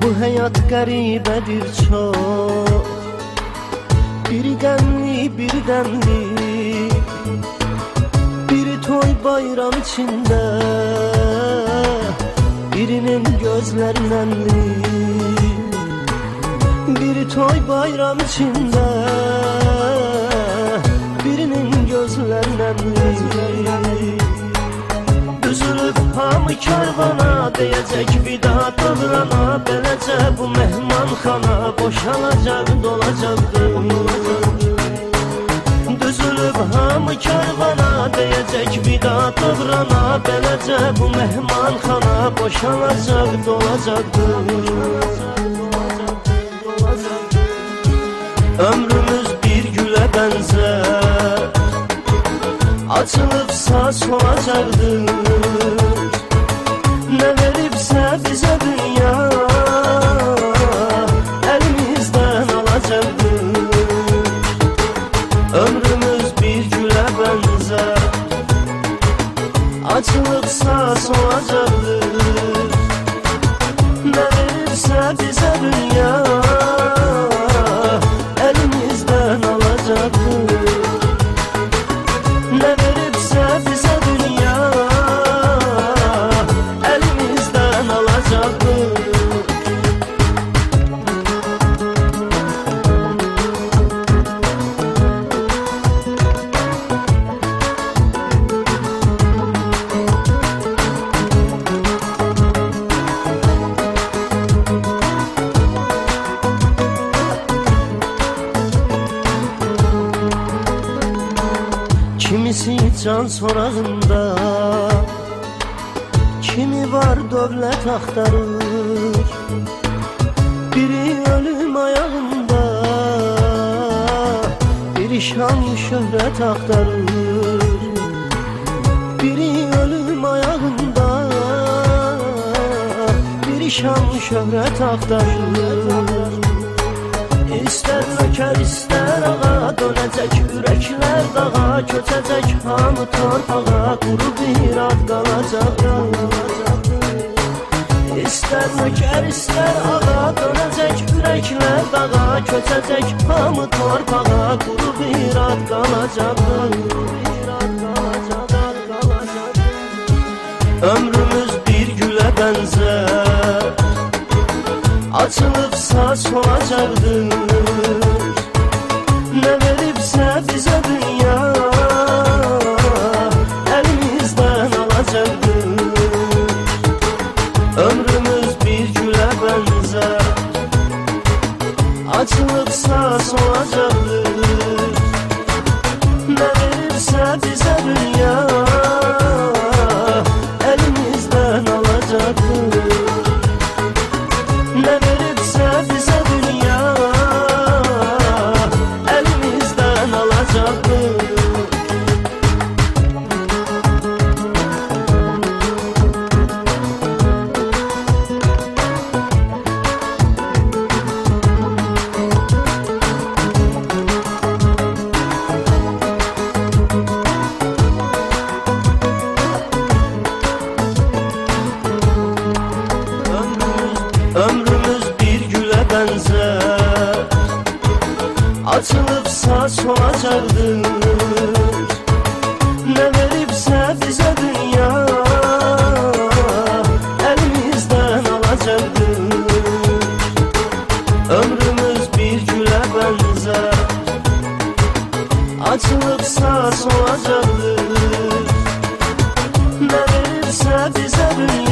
Bu həyat qəribədir çox, birdənli bir toy bayram içində, birinin gözləri nəmli. Bir toy bayram içində, birinin gözləri nəmli. Düzülüb hamı karvana, deyəcək vida dövrana, beləcə bu mehmanxana boşalacaq, dolacaqdır. Düzülüb hamı karvana, deyəcək vida dövrana, beləcə bu mehmanxana boşalacaq, dolacaqdır. Ömrümüz bir gülə bənzər, açılıbsa solacaqdır. Nə veribsə bizə dünya, əlimizdən alacaqdır. Ömrümüz bir gülə bənzər, açılıbsa solacaqdır. Nə veribsə bizə dünya, əlimizdən alacaqdır. Nə veribsə bizə dünya, əlimizdən alacaqdır. Kimisi can sorağında, kimi var dövlət axtarır. Biri ölüm ayağında, biri şan şöhrət axtarır. Biri ölüm ayağında, biri şan şöhrət axtarır. İstər nökər, istər ağa, dönəcək ürəklər dağa, köçəcək hamı torpağa, quru bir ad qalacaq. İstər nökər, istər ağa, dönəcək ürəklər dağa, köçəcək hamı torpağa, quru bir ad qalacaq. Ömrümüz bir gülə bənzər, açılıbsa solacaqdır. Nə veribsə bizə dünya, əlimizdən alacaqdır. Ömrümüz bir gülə bənzər, açılıbsa solacaqdır. Nə veribsə bizə dünya, əlimizdən alacaqdır. Nə veribsə bizə dünya, əlimizdən alacaqdır. Ömrümüz bir gülə bənzər, açılıbsa solacaqdır. Nə veribsə bizə dünya, əlimizdən alacaqdır. Ömrümüz bir gülə bənzər, açılıbsa solacaqdır. Nə veribsə bizə dünya,